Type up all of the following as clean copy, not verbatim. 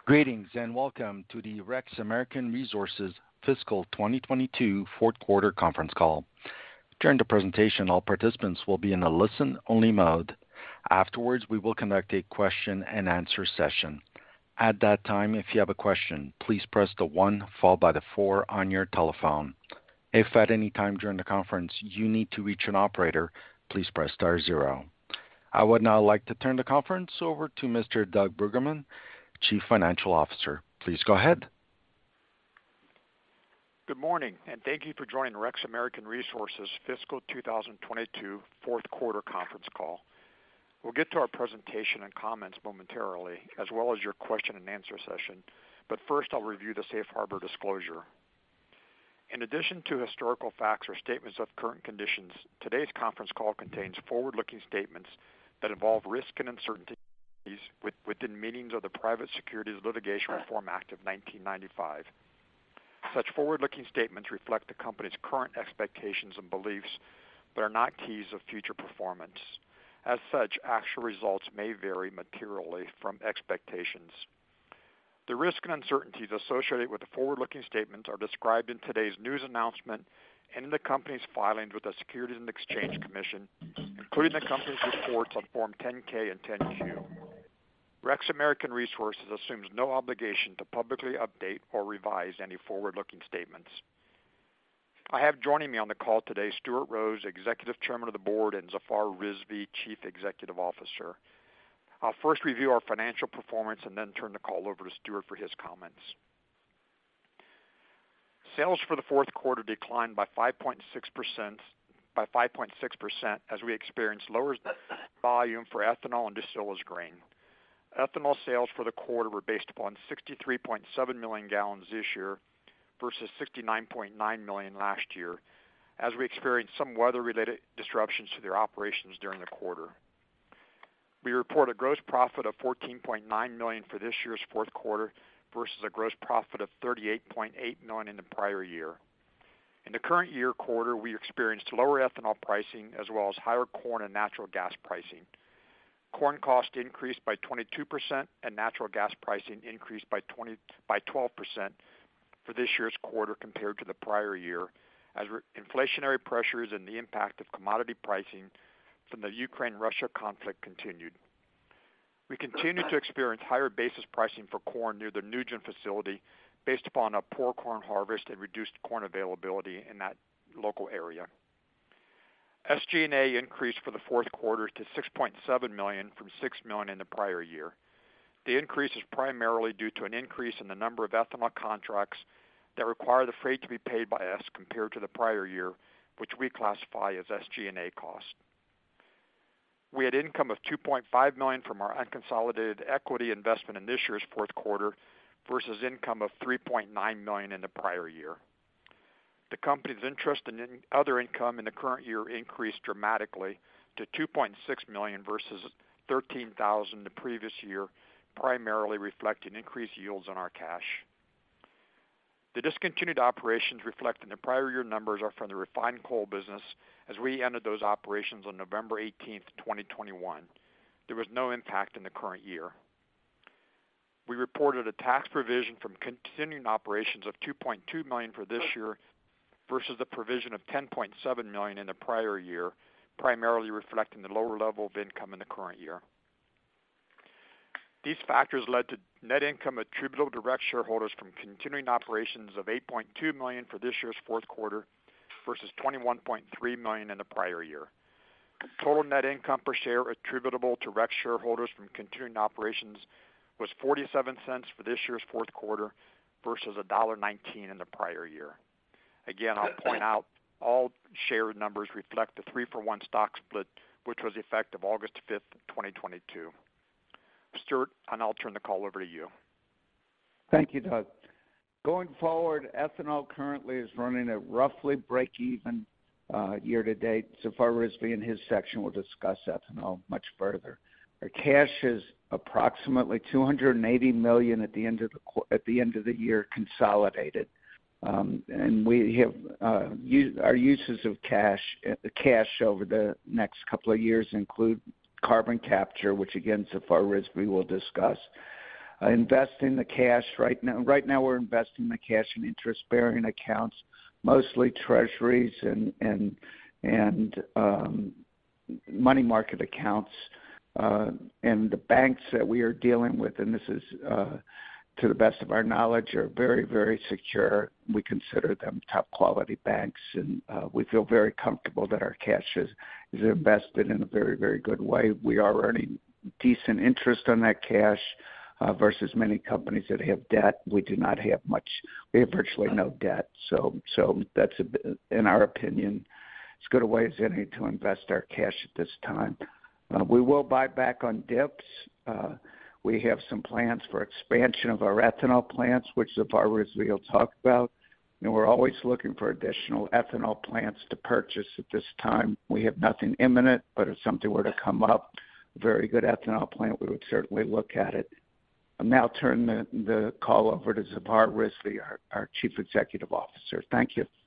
Greetings and welcome to the Rex American Resources Fiscal 2022 Fourth Quarter Conference Call. During the presentation, all participants will be in a listen-only mode. Afterwards, we will conduct a question-and-answer session. At that time, if you have a question, please press the 1 followed by the 4 on your telephone. If at any time during the conference you need to reach an operator, please press star 0. I would now like to turn the conference over to Mr. Doug Bruggeman, Chief Financial Officer. Please go ahead. Good morning, and thank you for joining Rex American Resources Fiscal 2022 Fourth Quarter Conference Call. We'll get to our presentation and comments momentarily, as well as your question and answer session, but first I'll review the Safe Harbor disclosure. In addition to historical facts or statements of current conditions, today's conference call contains forward-looking statements that involve risk and uncertainty within meanings of the Private Securities Litigation Reform Act of 1995. Such forward-looking statements reflect the company's current expectations and beliefs, but are not keys of future performance. As such, actual results may vary materially from expectations. The risks and uncertainties associated with the forward-looking statements are described in today's news announcement and in the company's filings with the Securities and Exchange Commission, including the company's reports on Form 10-K and 10-Q. Rex American Resources assumes no obligation to publicly update or revise any forward-looking statements. I have joining me on the call today Stuart Rose, Executive Chairman of the Board, and Zafar Rizvi, Chief Executive Officer. I'll first review our financial performance and then turn the call over to Stuart for his comments. Sales for the fourth quarter declined by 5.6% as we experienced lower volume for ethanol and distillers grain. Ethanol sales for the quarter were based upon 63.7 million gallons this year versus 69.9 million last year, as we experienced some weather-related disruptions to their operations during the quarter. We report a gross profit of $14.9 million for this year's fourth quarter versus a gross profit of $38.8 million in the prior year. In the current year quarter, we experienced lower ethanol pricing as well as higher corn and natural gas pricing. Corn cost increased by 22% and natural gas pricing increased by 12% for this year's quarter compared to the prior year, as inflationary pressures and the impact of commodity pricing from the Ukraine-Russia conflict continued. We continue to experience higher basis pricing for corn near the Nugent facility based upon a poor corn harvest and reduced corn availability in that local area. SG&A increased for the fourth quarter to $6.7 million from $6 million in the prior year. The increase is primarily due to an increase in the number of ethanol contracts that require the freight to be paid by us compared to the prior year, which we classify as SG&A cost. We had income of $2.5 million from our unconsolidated equity investment in this year's fourth quarter versus income of $3.9 million in the prior year. The company's interest in other income in the current year increased dramatically to $2.6 million versus $13,000 the previous year, primarily reflecting increased yields on our cash. The discontinued operations reflected in the prior year numbers are from the refined coal business as we ended those operations on November 18, 2021. There was no impact in the current year. We reported a tax provision from continuing operations of $2.2 million for this year versus the provision of $10.7 million in the prior year, primarily reflecting the lower level of income in the current year. These factors led to net income attributable to Rex shareholders from continuing operations of $8.2 million for this year's fourth quarter versus $21.3 million in the prior year. Total net income per share attributable to Rex shareholders from continuing operations was 47 cents for this year's fourth quarter versus $1.19 in the prior year. Again, I'll point out all share numbers reflect the 3-for-1 stock split, which was effective August 5th, 2022. Stuart, and I'll turn the call over to you. Thank you, Doug. Going forward, ethanol currently is running at roughly break-even year to date. Zafar Rizvi in his section will discuss ethanol much further. Our cash is approximately $280 million at the end of the year consolidated, and we have our uses of cash over the next couple of years include carbon capture, which again Zafar Rizvi will discuss. investing the cash right now. Right now, we're investing the cash in interest-bearing accounts, mostly treasuries and money market accounts. And the banks that we are dealing with, and this is to the best of our knowledge, are very, very secure. We consider them top quality banks, and we feel very comfortable that our cash is invested in a very, very good way. We are earning decent interest on that cash versus many companies that have debt. We do not have much. We have virtually no debt. So that's, in our opinion, as good a way as any to invest our cash at this time. We will buy back on dips. We have some plans for expansion of our ethanol plants, which Zafar Rizvi will talk about. And we're always looking for additional ethanol plants to purchase at this time. We have nothing imminent, but if something were to come up, a very good ethanol plant, we would certainly look at it. I'll now turn the call over to Zafar Rizvi, our Chief Executive Officer. Thank you.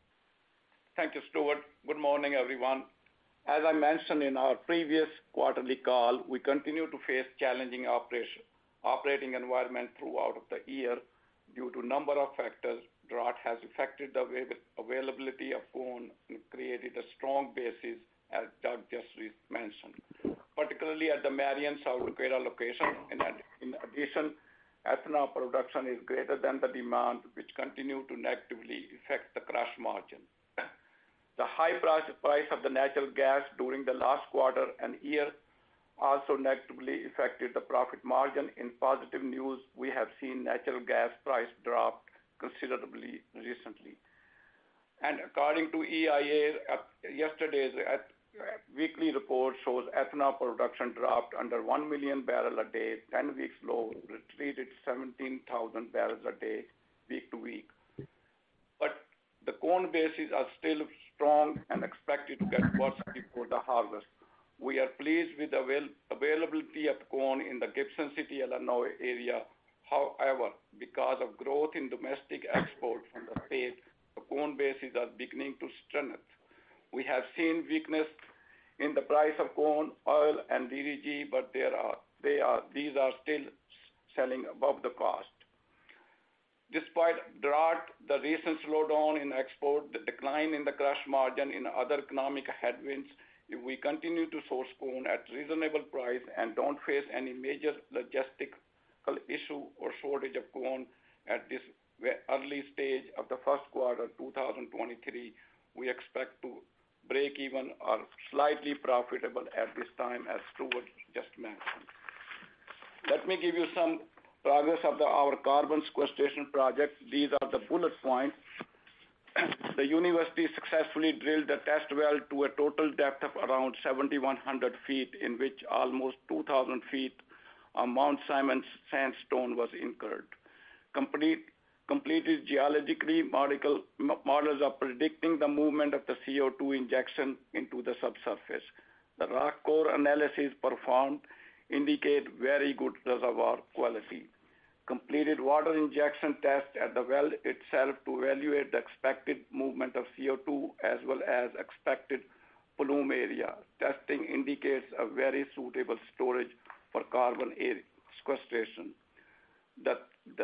Thank you, Stuart. Good morning, everyone. As I mentioned in our previous quarterly call, we continue to face challenging operating environment throughout the year due to a number of factors. Drought has affected the availability of corn and created a strong basis, as Doug just mentioned, particularly at the Marion, South Dakota location. In addition, ethanol production is greater than the demand, which continue to negatively affect the crush margin. The high price of the natural gas during the last quarter and year also negatively affected the profit margin. In positive news, we have seen natural gas price drop considerably recently. And according to EIA, yesterday's weekly report shows ethanol production dropped under 1 million barrels a day, 10 weeks low, retreated 17,000 barrels a day, week to week. But the corn bases are still strong and expected to get worse before the harvest. We are pleased with the availability of corn in the Gibson City, Illinois area. However, because of growth in domestic export from the state, the corn bases are beginning to strengthen. We have seen weakness in the price of corn, oil, and DDG, but these are still selling above the cost. Despite drought, the recent slowdown in export, the decline in the crush margin, in other economic headwinds, if we continue to source corn at reasonable price and don't face any major logistical issue or shortage of corn at this early stage of the first quarter 2023, we expect to break even or slightly profitable at this time, as Stuart just mentioned. Let me give you some progress of our carbon sequestration project. These are the bullet points. The university successfully drilled a test well to a total depth of around 7,100 feet, in which almost 2,000 feet of Mount Simon sandstone was incurred. Completed geologically models are predicting the movement of the CO2 injection into the subsurface. The rock core analysis performed indicate very good reservoir quality. Completed water injection test at the well itself to evaluate the expected movement of CO2 as well as expected plume area. Testing indicates a very suitable storage for carbon sequestration. The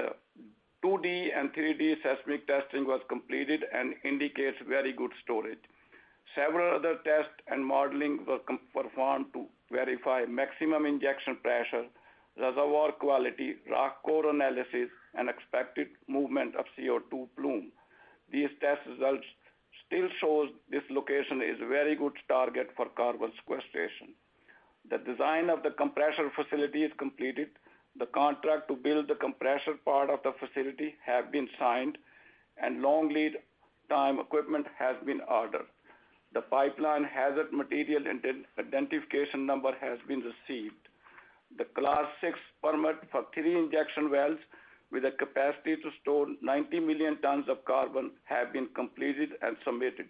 2D and 3D seismic testing was completed and indicates very good storage. Several other tests and modeling were performed to verify maximum injection pressure, reservoir quality, rock core analysis, and expected movement of CO2 plume. These test results still shows this location is a very good target for carbon sequestration. The design of the compressor facility is completed. The contract to build the compressor part of the facility have been signed, and long lead time equipment has been ordered. The pipeline hazard material identification number has been received. The Class 6 permit for 3 injection wells with a capacity to store 90 million tons of carbon have been completed and submitted.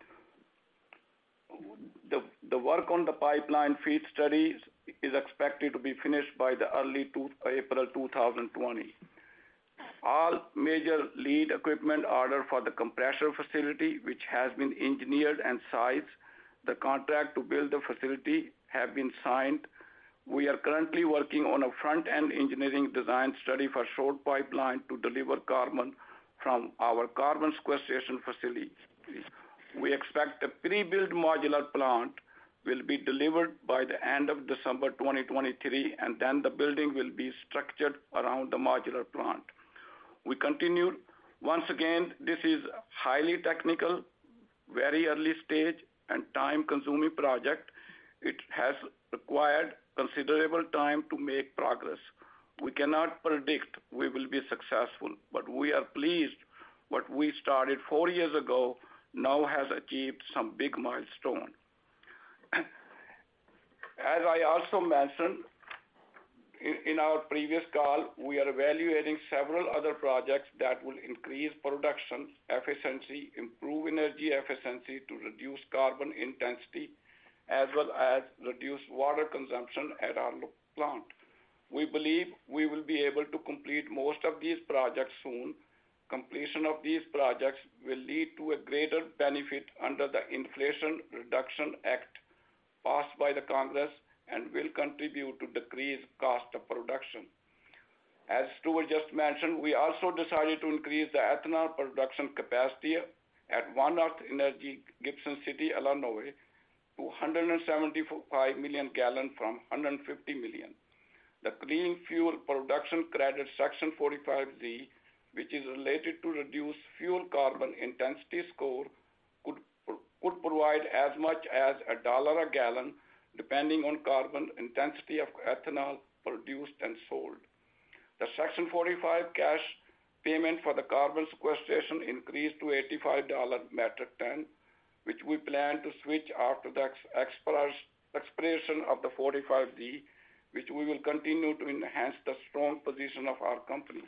The work on the pipeline feed studies is expected to be finished by the early April 2020. All major lead equipment ordered for the compressor facility, which has been engineered and sized. The contract to build the facility have been signed We are currently working on a front-end engineering design study for short pipeline to deliver carbon from our carbon sequestration facility. We expect a pre-built modular plant will be delivered by the end of December 2023, and then the building will be structured around the modular plant. We continue. Once again, this is highly technical, very early stage, and time-consuming project. It has required considerable time to make progress. We cannot predict we will be successful, but we are pleased what we started 4 years ago now has achieved some big milestone. As I also mentioned in our previous call, we are evaluating several other projects that will increase production efficiency, improve energy efficiency to reduce carbon intensity, as well as reduce water consumption at our plant. We believe we will be able to complete most of these projects soon. Completion of these projects will lead to a greater benefit under the Inflation Reduction Act passed by the Congress and will contribute to decrease cost of production. As Stuart just mentioned, we also decided to increase the ethanol production capacity at One Earth Energy, Gibson City, Illinois, to 175 million gallons from 150 million. The Clean Fuel Production Credit Section 45Z, which is related to reduce fuel carbon intensity score, could provide as much as $1 a gallon, depending on carbon intensity of ethanol produced and sold. The Section 45 cash payment for the carbon sequestration increased to $85 metric ton, which we plan to switch after the expiration of the 45Z, which we will continue to enhance the strong position of our company.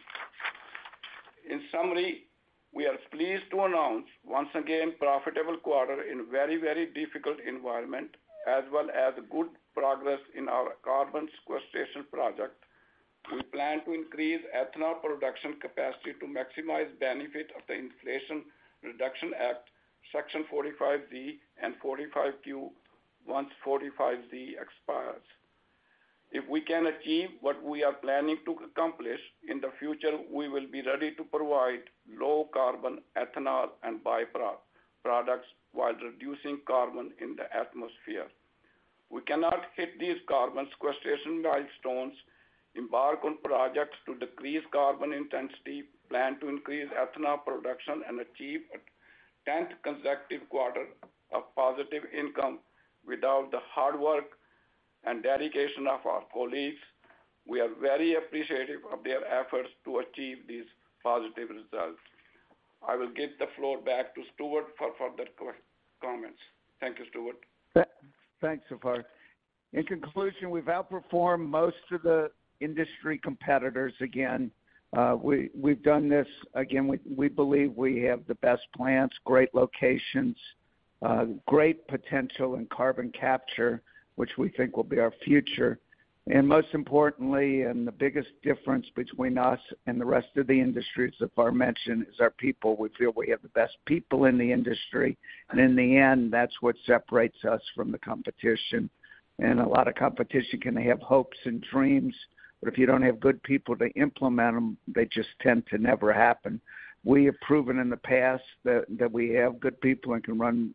In summary, we are pleased to announce once again profitable quarter in very, very difficult environment, as well as good progress in our carbon sequestration project. We plan to increase ethanol production capacity to maximize benefit of the Inflation Reduction Act, Section 45Z and 45Q once 45Z expires. If we can achieve what we are planning to accomplish in the future, we will be ready to provide low carbon ethanol and byproducts while reducing carbon in the atmosphere. We cannot hit these carbon sequestration milestones, embark on projects to decrease carbon intensity, plan to increase ethanol production, and achieve a 10th consecutive quarter of positive income without the hard work and dedication of our colleagues. We are very appreciative of their efforts to achieve these positive results. I will give the floor back to Stuart for further comments. Thank you, Stuart. Thanks, Zafar. In conclusion, we've outperformed most of the industry competitors again. We've done this again. We believe we have the best plants, great locations, great potential in carbon capture, which we think will be our future. And most importantly, and the biggest difference between us and the rest of the industry, as Zafar mentioned, is our people. We feel we have the best people in the industry. And in the end, that's what separates us from the competition. And a lot of competition can have hopes and dreams, but if you don't have good people to implement them, they just tend to never happen. We have proven in the past that we have good people and can run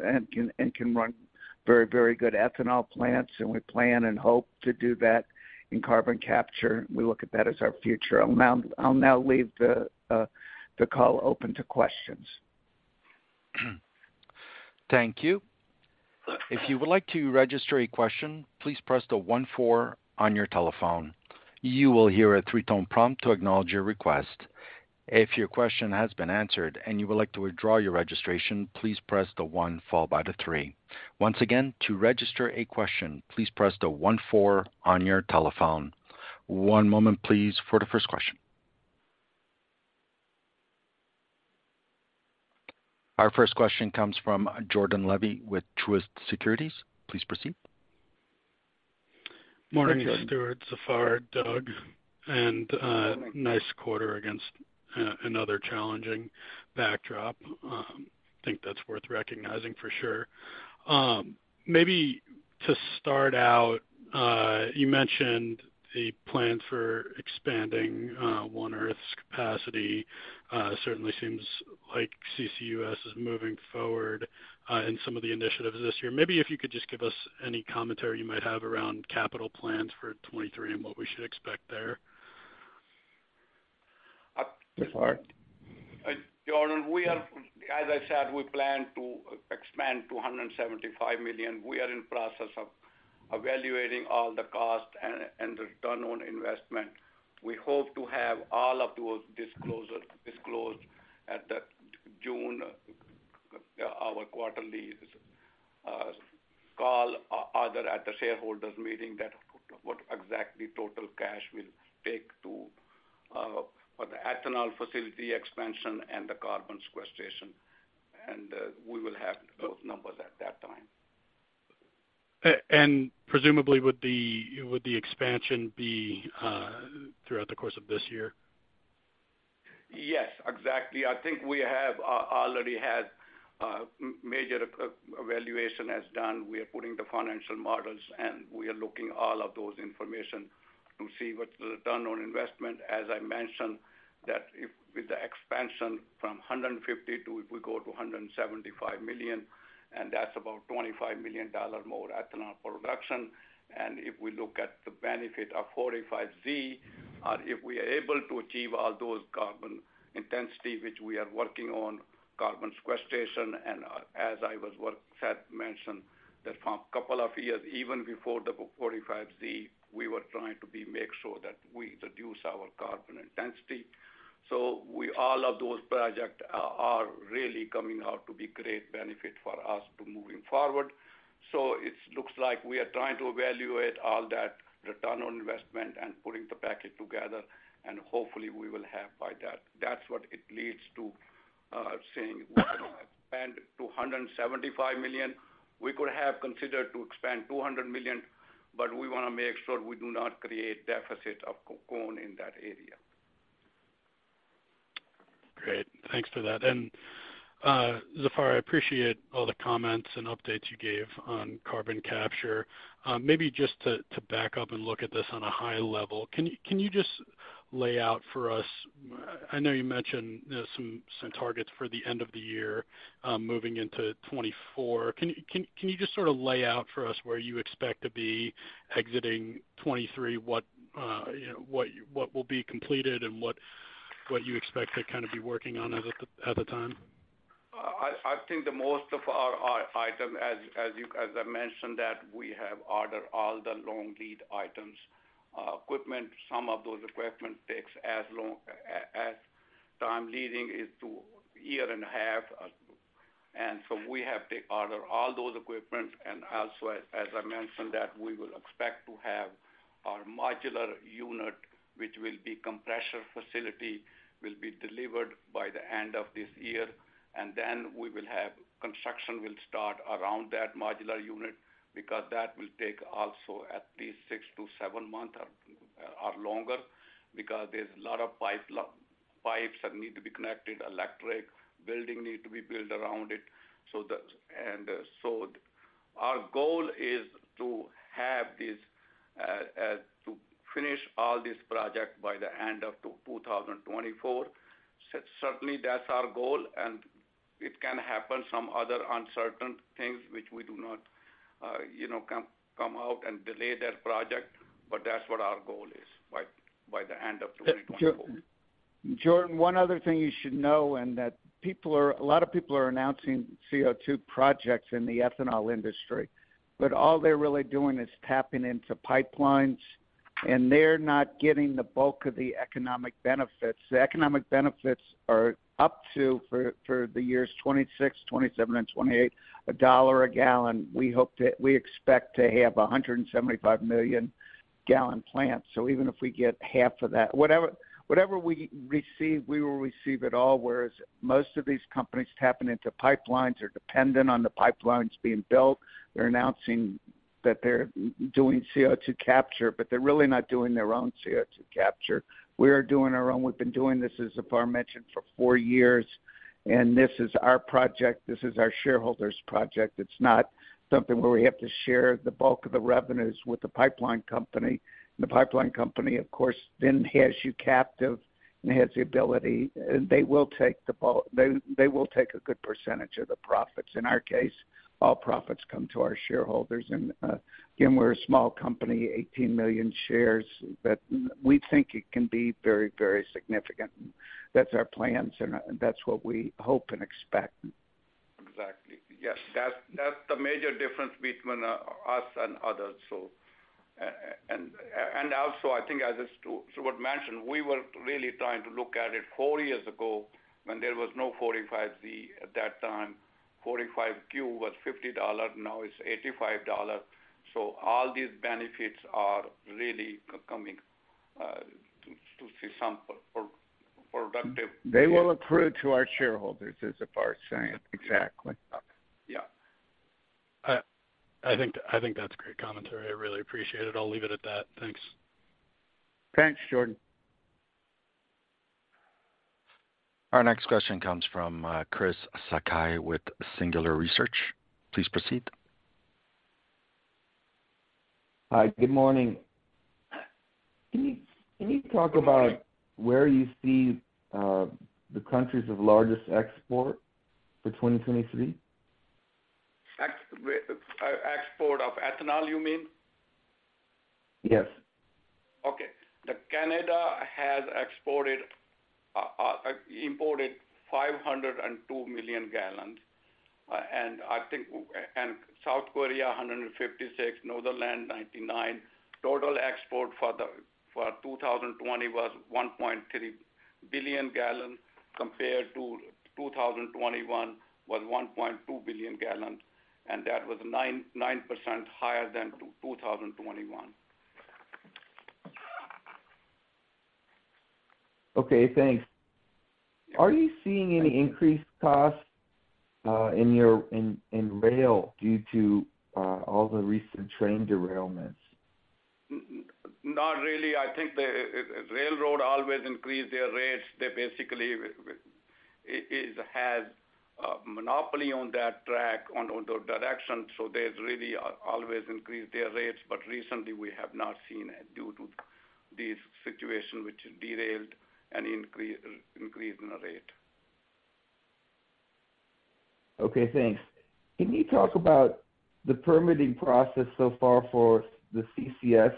very, very good ethanol plants, and we plan and hope to do that in carbon capture. We look at that as our future. I'll now leave the call open to questions. Thank you. If you would like to register a question, please press the 1-4 on your telephone. You will hear a 3-tone prompt to acknowledge your request. If your question has been answered and you would like to withdraw your registration, please press the 1 followed by the 3. Once again, to register a question, please press the 1-4 on your telephone. One moment, please, for the first question. Our first question comes from Jordan Levy with Truist Securities. Please proceed. Morning, Stuart, Zafar, Doug, and nice quarter against another challenging backdrop. I think that's worth recognizing for sure. Maybe to start out, You mentioned the plans for expanding One Earth's capacity. Certainly seems like CCUS is moving forward in some of the initiatives this year. Maybe if you could just give us any commentary you might have around capital plans for 23 and what we should expect there. Zafar? Jordan, as I said, we plan to expand to $175 million. We are in process of evaluating all the cost and the return on investment. We hope to have all of those disclosed at the June, our quarterly call, either at the shareholders meeting, that what exactly total cash will take to for the ethanol facility expansion and the carbon sequestration. And we will have those numbers at that time. And presumably would the expansion be throughout the course of this year? Yes, exactly. I think we have already had major evaluation as done. We are putting the financial models, and we are looking all of those information to see what's the return on investment. As I mentioned, that if with the expansion from 150 to if we go to 175 million, and that's about $25 million more ethanol production. And if we look at the benefit of 45Z, if we are able to achieve all those carbon intensity, which we are working on, carbon sequestration, and as I was mentioned, that for a couple of years, even before the 45Z, we were trying to make sure that we reduce our carbon intensity. So all of those projects are really coming out to be great benefit for us to moving forward. So it looks like we are trying to evaluate all that return on investment and putting the package together, and hopefully we will have by that. That's what it leads to saying we can expand to 175 million. We could have considered to expand 200 million, but we want to make sure we do not create deficit of corn in that area. Great. Thanks for that. And Zafar, I appreciate all the comments and updates you gave on carbon capture. Maybe just to back up and look at this on a high level, can you just lay out for us, I know you mentioned some targets for the end of the year, moving into 24. Can you just sort of lay out for us where you expect to be exiting 23, what will be completed and what you expect to kind of be working on at the time? I think the most of our items, as I mentioned, that we have ordered all the long lead items, equipment. Some of those equipment takes as long as time leading is to year and a half, and so we have to order all those equipment. And also, as I mentioned, that we will expect to have our modular unit, which will be compressor facility, will be delivered by the end of this year. And then we will have construction will start around that modular unit, because that will take also at least 6 to 7 months or longer, because there's a lot of pipes that need to be connected, electric, building need to be built around it. So our goal is to have this to finish all this project by the end of 2024. Certainly that's our goal, and it can happen some other uncertain things which we do not, come out and delay that project, but that's what our goal is by the end of 2024. Jordan, one other thing you should know, and that a lot of people are announcing CO2 projects in the ethanol industry, but all they're really doing is tapping into pipelines, and they're not getting the bulk of the economic benefits. The economic benefits are up to, for the years 26, 27, and 28, $1 a gallon. We expect to have 175 million gallon plants. So even if we get half of that, whatever we receive, we will receive it all. Whereas most of these companies tapping into pipelines are dependent on the pipelines being built. They're announcing that they're doing CO2 capture, but they're really not doing their own CO2 capture. We are doing our own. We've been doing this, as Zafar mentioned, for 4 years, and this is our project. This is our shareholders' project. It's not something where we have to share the bulk of the revenues with the pipeline company. And the pipeline company, of course, then has you captive and has the ability, and they will take the bulk. They will take a good percentage of the profits. In our case, all profits come to our shareholders. And again, we're a small company, 18 million shares, but we think it can be very, very significant. That's our plans, and that's what we hope and expect. Exactly. Yes, that's the major difference between us and others. So, and also, I think as Stuart mentioned, we were really trying to look at it 4 years ago when there was no 45Z at that time. 45Q was $50, now it's $85. So all these benefits are really coming to see some productive. They will accrue to our shareholders, as far as saying. Exactly. Yeah. I think that's great commentary. I really appreciate it. I'll leave it at that. Thanks. Thanks, Jordan. Our next question comes from Chris Sakai with Singular Research. Please proceed. Hi, good morning. Can you talk about where you see the countries of largest export for 2023? Export of ethanol, you mean? Yes. Okay. The Canada has imported 502 million gallons, and I think, and South Korea 156, Netherlands 99. Total export for 2020 was 1.3 billion gallons, compared to 2021 was 1.2 billion gallons, and that was 9% higher than 2021. Okay, thanks. Are you seeing any increased costs in rail due to all the recent train derailments? Not really. I think the railroad always increase their rates. They basically has a monopoly on that track, on the direction, so they really always increase their rates. But recently we have not seen it due to these situations which derailed an increase in the rate. Okay, thanks. Can you talk about the permitting process so far for the CCS?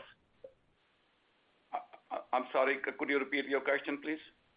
I'm sorry, could you repeat your question, please?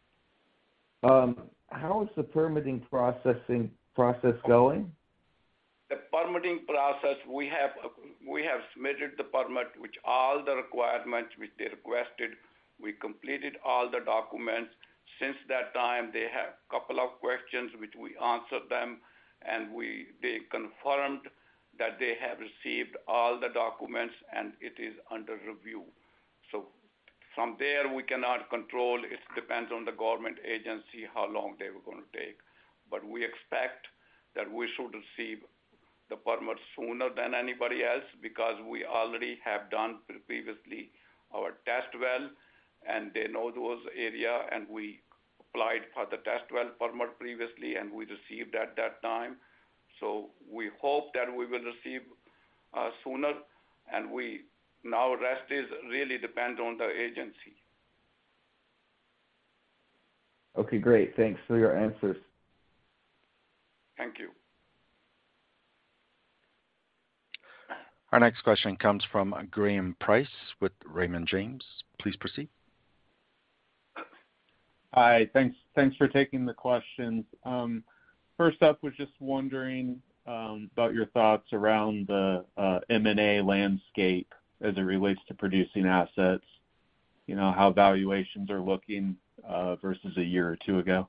How is the permitting process going? The permitting process, we have submitted the permit, which all the requirements which they requested. We completed all the documents. Since that time, they have a couple of questions which we answered them, and they confirmed that they have received all the documents and it is under review. So from there, we cannot control. It depends on the government agency how long they were going to take. But we expect that we should receive the permit sooner than anybody else, because we already have done previously our test well, and they know those area, and we applied for the test well permit previously, and we received at that time. So we hope that we will receive sooner, and now rest is really depend on the agency. Okay, great. Thanks for your answers. Thank you. Our next question comes from Graham Price with Raymond James. Please proceed. Hi, thanks for taking the questions. First up, was just wondering about your thoughts around the M&A landscape as it relates to producing assets. You know, how valuations are looking versus a year or two ago.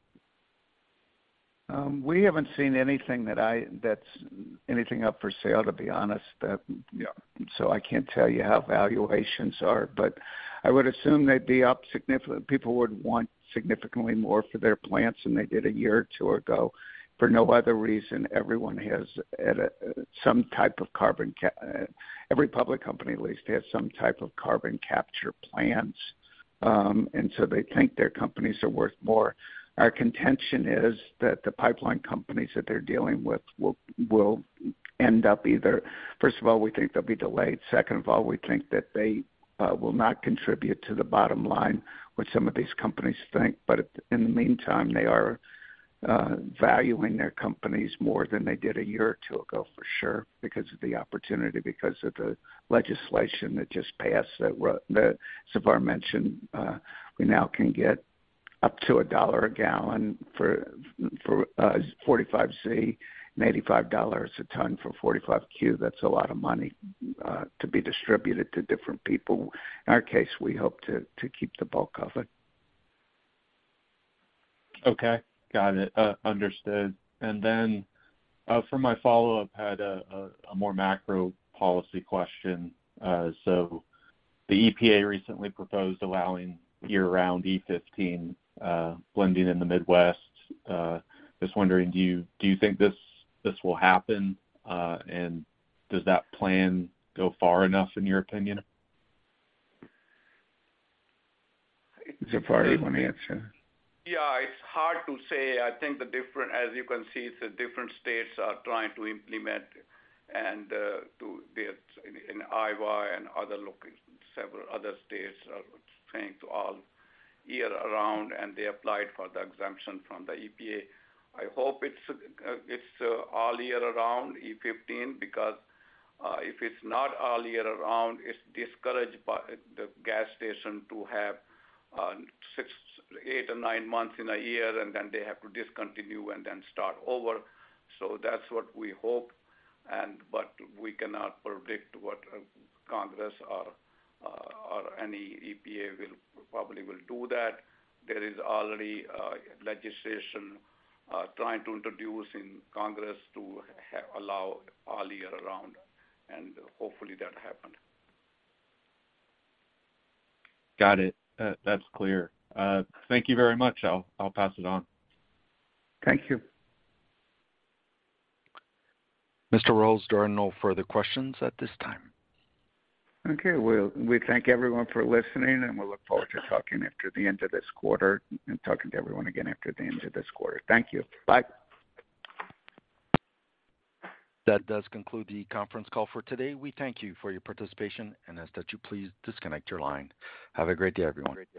We haven't seen anything that's anything up for sale, to be honest. So I can't tell you how valuations are, but I would assume they'd be up significantly. People would want significantly more for their plants than they did a year or two ago. For no other reason, everyone has some type of carbon. Every public company at least has some type of carbon capture plans, and so they think their companies are worth more. Our contention is that the pipeline companies that they're dealing with will end up either, first of all, we think they'll be delayed. Second of all, we think that they will not contribute to the bottom line, which some of these companies think. But in the meantime, they are valuing their companies more than they did a year or two ago for sure, because of the opportunity, because of the legislation that just passed that Zafar mentioned. We now can get up to $1 a gallon for 45Z and $85 a ton for 45Q. That's a lot of money to be distributed to different people. In our case, we hope to keep the bulk of it. Okay. Got it. Understood. And then for my follow-up, had a more macro policy question. So the EPA recently proposed allowing year-round E15 blending in the Midwest. Just wondering, do you think this will happen? And does that plan go far enough in your opinion? Zafar, you want to answer? Yeah, it's hard to say. I think as you can see, the different states are trying to implement, and in Iowa and several other states are saying to all year around, and they applied for the exemption from the EPA. I hope it's all year around E15, because if it's not all year around, it's discouraged by the gas station to have 6, 8 or 9 months in a year, and then they have to discontinue and then start over. So that's what we hope, but we cannot predict what Congress or any EPA probably will do that. There is already legislation trying to introduce in Congress to allow all year around, and hopefully that happened. Got it. That's clear. Thank you very much. I'll pass it on. Thank you. Mr. Rose, there are no further questions at this time. Okay. We thank everyone for listening, and we'll look forward to talking after the end of this quarter and talking to everyone again after the end of this quarter. Thank you. Bye. That does conclude the conference call for today. We thank you for your participation and ask that you please disconnect your line. Have a great day, everyone.